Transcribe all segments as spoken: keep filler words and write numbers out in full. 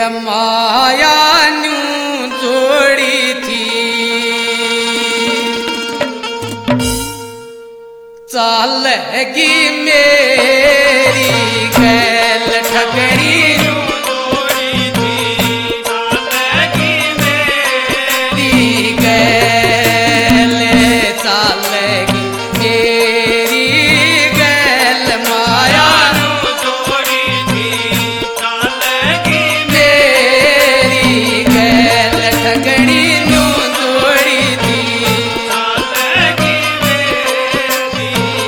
माया new जोड़ी थी चालगी मेरी गैल ठगड़ी जोड़ी थी चालगी मेरी गैल चालगी मेरी गैल माया जोड़ी थी चालगी मेरी गैल ठगड़ी न्यू जोड़ी थी चालगी मेरी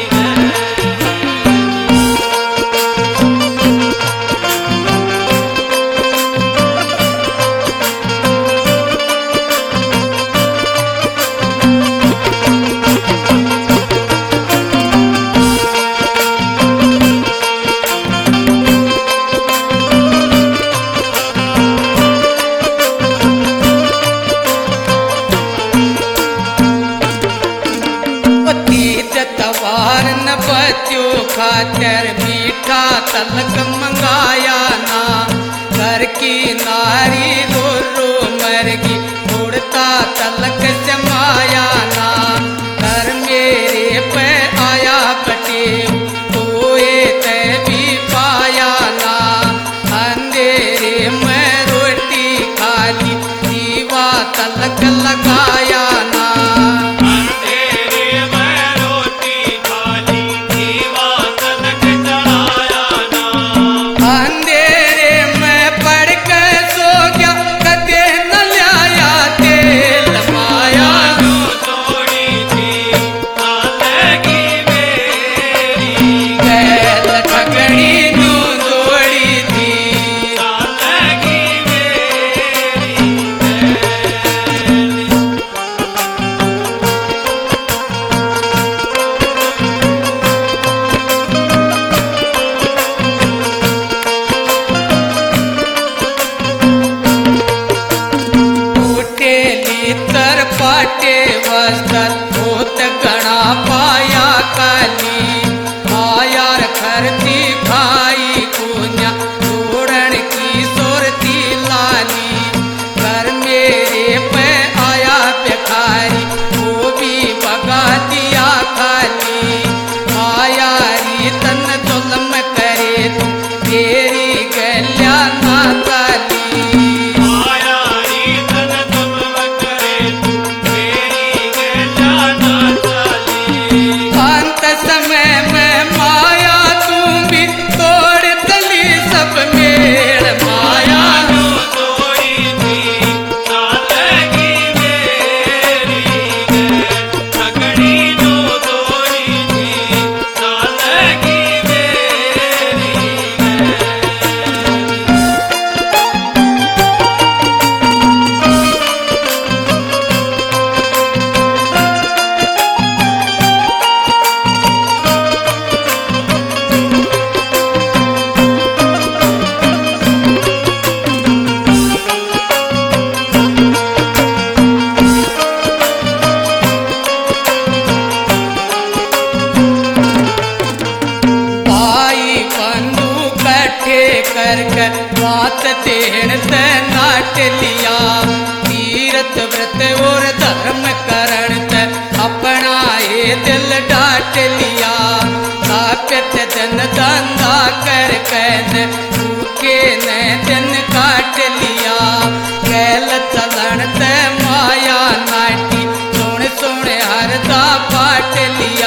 तवार न बच्चों खातर मीठा तलक मंगाया ना घर की नारी रो रो मरगी उड़ता तलक जमाया ना घर मेरे पे आया बटे कोए ते भी पाया ना अंधेरे में रोटी खाली दीवा तलक लगाया ना पाटे वस्त्र होत गणा पाया काली आयार खरती खाई कुन्या तोड़न की सोरती लाली घर मेरे पे आया भिखारी वो भी भगा दिया खाली आया री तन जुल्म करे तेरी गल्या ना ताली समय में माया तू भी तोड़ दली सब मेल माया तोड़ी थी चालगी मेरी ठगड़ी जो तोड़ी थी चालगी मेरी करके बात तेहन ते नाट लिया तीरथ व्रत और धर्म करण ते अपना ये दिल डाट लिया साप्यत जन धंधा कर कैन भूखे ने दिन काट लिया गैल चलन ते माया नाटी सुन सुन हरदा पाट लिया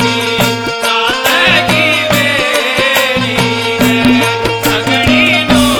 no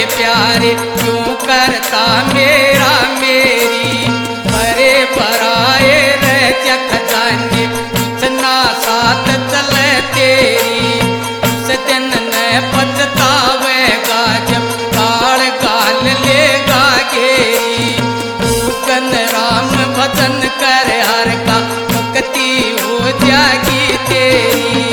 प्यारे क्यों करता मेरा मेरी बड़े बराए रह खजाने इतना साथ चले तेरी उस दिन न पछतावेगा जब काल गाल लेगा घेरी पूजन राम भजन कर हर का भक्ति हो जाएगी तेरी।